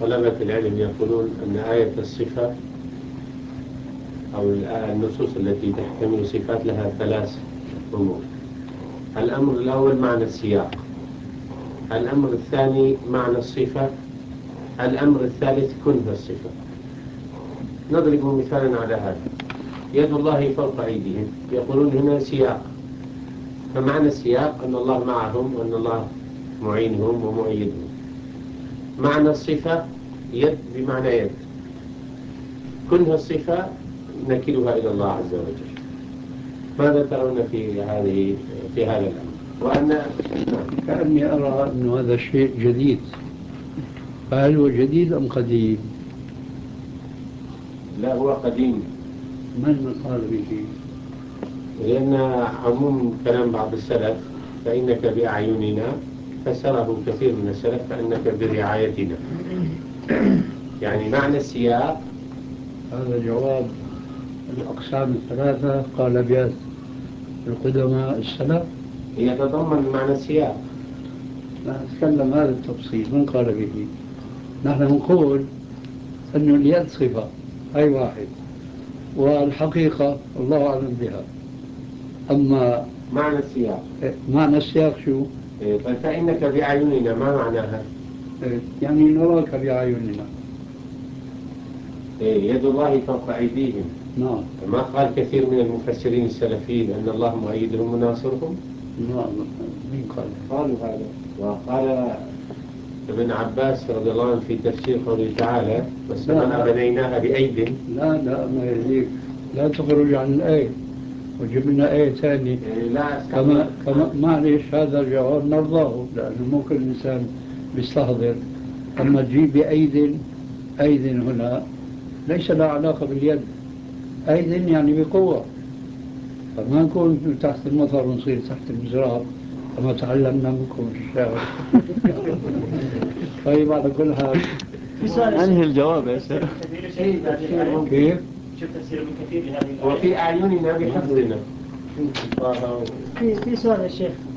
طلبة العلم يقولون أن آية الصفة أو النصوص التي تحتمل صفات لها ثلاث أمور. الأمر الأول معنى السياق، الأمر الثاني معنى الصفة، الأمر الثالث كنه الصفة. نضرب مثالا على هذا: يد الله فوق أيديهم، يقولون هنا سياق، فمعنى السياق أن الله معهم وأن الله معينهم ومؤيدهم. معنى الصفة يد بمعنى يد، كنها الصفة نكلها إلى الله عز وجل. ماذا ترون في هذا الأمر؟ وأن كأني أرى أن هذا شيء جديد، فهل هو جديد أم قديم؟ لا، هو قديم. من قال به؟ لأن عموم كلام بعض السلف فإنك بأعيننا فسره كثير من السلف فإنك برعايتنا. يعني معنى السياق. هذا جواب الأقسام الثلاثة قال بها القدماء السلف. يتضمن معنى السياق. لا أتكلم هذا التفصيل، من قال به؟ نحن نقول أن اليد صفة، أي واحد، والحقيقة الله أعلم بها. أما معنى السياق شو؟ فإنك بأعيننا ما معناها؟ يعني نراك بأعيننا. يد الله فوق أيديهم. نعم. ما قال كثير من المفسرين السلفيين أن الله مؤيدهم وناصرهم؟ نعم. مين قال؟ قالوا هذا. وقال ابن عباس رضي الله عنه في تفسير قوله تعالى: والسماء بنيناها بأيد. لا ما يهديك، لا تخرج عن الآية وجب لنا آية ثانية. كما معلش هذا الجواب نرضاه، لأنه مو كل إنسان بيستحضر. أما تجيب بأيد، أيد هنا ليس لها علاقة باليد، أيد يعني بقوة، فما نكون تحت المطر ونصير تحت المزرعة كما تعلمنا منكم في الشارع. طيب على كل حال أنهي الجواب يا شيخ؟ كيف؟ شوف تفسير ابن كثير لهذه الآية. وفي أعيننا بحفظنا. في سؤال يا شيخ.